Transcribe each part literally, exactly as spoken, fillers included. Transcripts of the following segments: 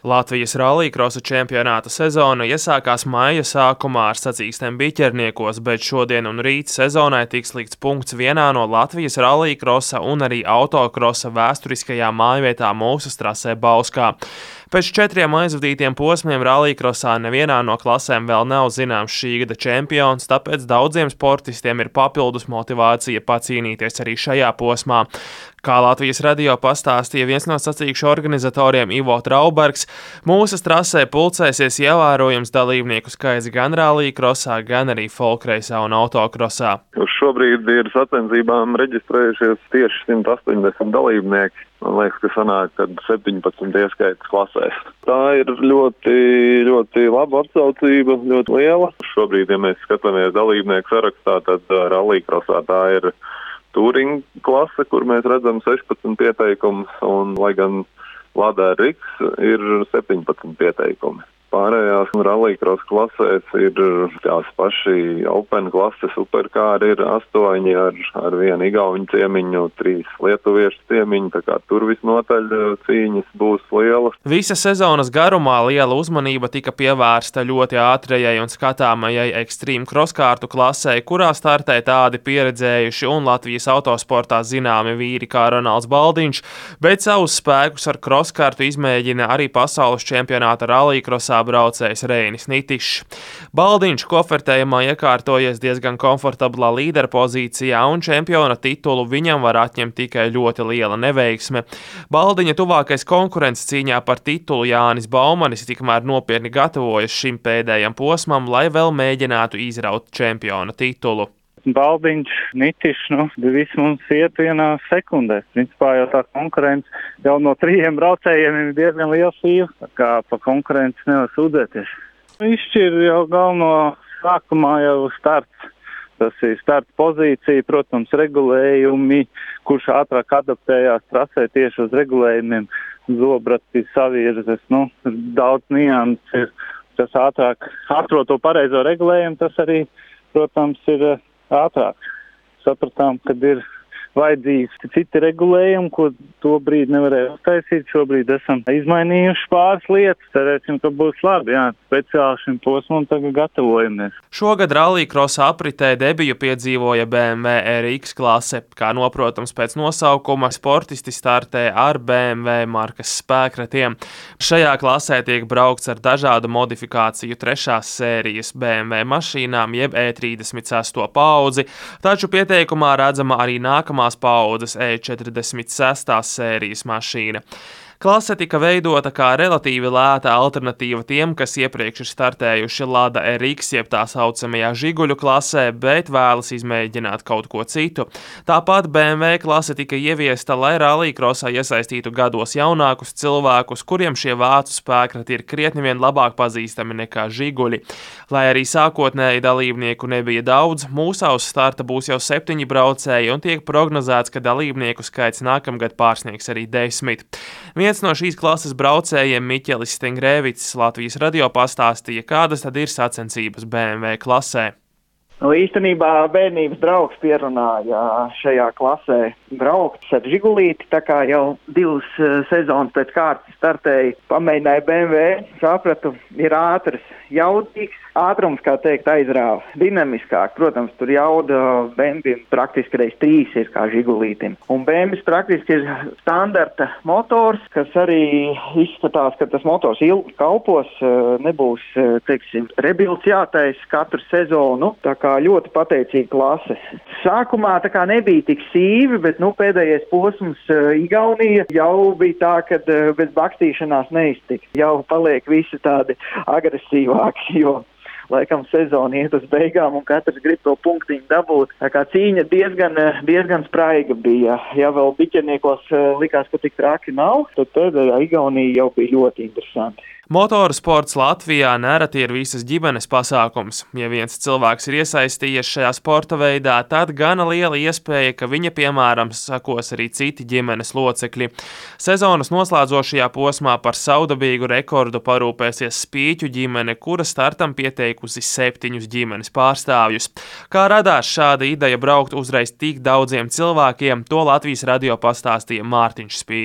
Latvijas rallijkrosa čempionāta sezona iesākās maija sākumā ar sacīkstēm Biķerniekos, bet šodien un rīt sezonai tiks likts punkts vienā no Latvijas rallijkrosa un arī autokrosa vēsturiskajā mājvietā Mūsas trasē Bauskā. Pēc četriem aizvadītiem posmiem rallijkrosā nevienā no klasēm vēl nav zināms šī gada čempions, tāpēc daudziem sportistiem ir papildus motivācija pacīnīties arī šajā posmā. Kā Latvijas radio pastāstīja viens no sacīkšu organizatoriem Ivo Traubergs, Mūsas trasē pulcēsies ievērojams dalībnieku skaits gan rallijkrosā, gan arī folkreisā un autokrosā. Uz šobrīd ir sacensībām reģistrējušies tieši simt astoņdesmit dalībnieki. Man liekas, ka sanāk, kad septiņpadsmit ieskaitas klasēs. Tā ir ļoti, ļoti laba atsaucība, ļoti liela. Šobrīd, ja mēs skatāmies dalībnieku sarakstā, tad rallijkrosā tā ir Touring klase, kur mēs redzam sešpadsmit pieteikumus, un lai gan Lada Riks ir septiņpadsmit pieteikumi. Pārējās rallijkrosa klasēs ir tās paši Open klase, superkāri ir astoņi ar, ar vienu igauņu ciemiņu, trīs lietuviešu ciemiņu, tā kā tur visnotaļ cīņas būs lielas. Visa sezonas garumā liela uzmanība tika pievērsta ļoti ātrajai un skatāmajai ekstrīmu kroskārtu klasē, kurā startē tādi pieredzējuši un Latvijas autosportā zināmi vīri kā Ronalds Baldiņš, bet savus spēkus ar kroskārtu izmēģina arī pasaules čempionāta rallijkrosā braucējs Reinis Nitišs. Baldiņš kofertējumā iekārtojies diezgan komfortablā līdera pozīcijā un čempiona titulu viņam var atņemt tikai ļoti liela neveiksme. Baldiņa tuvākais konkurents cīņā par titulu Jānis Baumanis tikmēr nopietni gatavojas šim pēdējam posmam, lai vēl mēģinātu izraut čempiona titulu. Baldiņš, Nitišs, nu, viss mums iet vienā sekundē. Principā jau tā konkurence jau no trījiem braucējiem ir diezgan liela sīva, tā kā pa konkurenci nevar sūdzēties. Izšķir jau galveno sākumā jau starts. Tas ir starta pozīcija, protams, regulējumi, kurš ātrāk adaptējās trasē tieši uz regulējumiem, zobrati, savirzes, nu, daudz nianses ir. Tas ātrāk atrod to pareizo regulējumu, tas arī, protams, ir ātrāk. Sapratām, kad ir vajadzīgs citi regulējumi, ko to brīdi nevarēja uztaisīt. Šobrīd esam izmainījuši pāris lietas. Cerēsim, ka būs labi. Jā, speciāli šim posmam tagad gatavojamies. Šogad rallijkrosa apritē debiju piedzīvoja B M W R X klase. Kā noprotams pēc nosaukuma, sportisti startē ar B M W markas spēkratiem. Šajā klasē tiek braukts ar dažādu modifikāciju trešās sērijas B M W mašīnām jeb E trīsdesmit sesto paudzi, taču pieteikumā redzama arī nākamā paaudzes E četrdesmit sestās sērijas mašīna. Klase tika veidota kā relatīvi lēta alternatīva tiem, kas iepriekš ir startējuši Lada R X, jeb tā saucamajā žiguļu klasē, bet vēlas izmēģināt kaut ko citu. Tāpat B M W klase tika ieviesta, lai rallijkrosā iesaistītu gados jaunākus cilvēkus, kuriem šie vācu spēkrati ir krietni vien labāk pazīstami nekā žiguļi. Lai arī sākotnēji dalībnieku nebija daudz, mūsā uz starta būs jau septiņi braucēji un tiek prognozēts, ka dalībnieku skaits nākamgad pārsniegs arī desmit. Viens no šīs klases braucējiem Miķelis Stengrēvics Latvijas radio pastāstīja, kādas tad ir sacensības B M W klasē. Nu, īstenībā bērnības draugs pierunāja šajā klasē braukt ar žigulīti, tā kā jau divas sezonas pēc kārtas startēja, pamēģināja B M W, sapratu, ir ātrs, jaudīgs, ātrums, kā teikt, aizrāva, dinamiskāk. Protams, tur jauda B M W praktiski reiz trīs ir kā žigulītim. Un B M W praktiski ir standarta motors, kas arī izskatās, ka tas motors ilgi kalpos, nebūs, teiksim, rebilds jātais katru sezonu, tā kā ļoti pateicīga klase. Sākumā tā kā nebija tik sīvi, bet nu pēdējais posms Igaunija jau bija tā, ka bez bakstīšanās neiztika. Jau paliek visi tādi agresīvāki, jo laikam sezona iet uz beigām un katrs grib to punktiņu dabūt. Tā kā cīņa diezgan, diezgan spraiga bija. Ja vēl Biķerniekos likās, ka tik traki nav, tad pēdējā Igaunija jau bija ļoti interesanti. Motoru sports Latvijā nereti ir visas ģimenes pasākums. Ja viens cilvēks ir iesaistījies šajā sporta veidā, tad gana liela iespēja, ka viņa, piemēram, sakos arī citi ģimenes locekļi. Sezonas noslēdzošajā posmā par saudabīgu rekordu parūpēsies Spīķu ģimene, kura startam pieteikusi septiņus ģimenes pārstāvjus. Kā radās šāda ideja braukt uzreiz tik daudziem cilvēkiem, to Latvijas radio pastāstīja Mārtiņš Spīķis.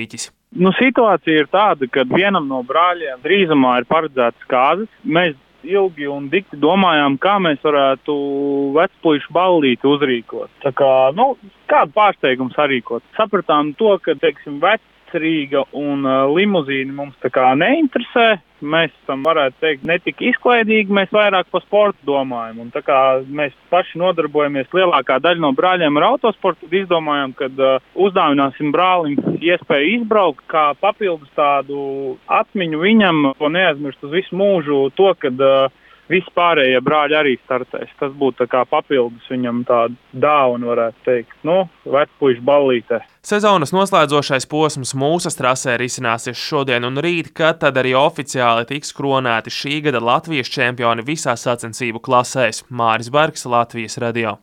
Nu, situācija ir tāda, ka vienam no brāļiem drīzumā ir paredzētas kāzas. Mēs ilgi un dikti domājām, kā mēs varētu vecpuišu ballīti uzrīkot. Tā kā, nu, kādu pārsteigumu sarīkot. Sapratām to, ka, teiksim, vecrīga un uh, limuzīni mums tā kā neinteresē. Mēs tam varētu teikt ne tik izklaidīgi, mēs vairāk par sportu domājam. Un tā kā mēs paši nodarbojamies lielākā daļa no brāļiem ar autosportu, tad izdomājām, ka uh, uzdāvināsim brālim iespēju izbraukt kā papildus tādu atmiņu viņam, ko neaizmirst uz visu mūžu, to, kad uh, visi pārējie brāļi arī startēs. Tas būtu tā kā papildus viņam tāda dāvana, varētu teikt. Nu, vecpuišu ballītē. Sezonas noslēdzošais posms mūsu trasē risināsies šodien un rīt, kad tad arī oficiāli tiks kronēti šī gada Latvijas čempioni visās sacensību klasēs. Māris Bergs, Latvijas radio.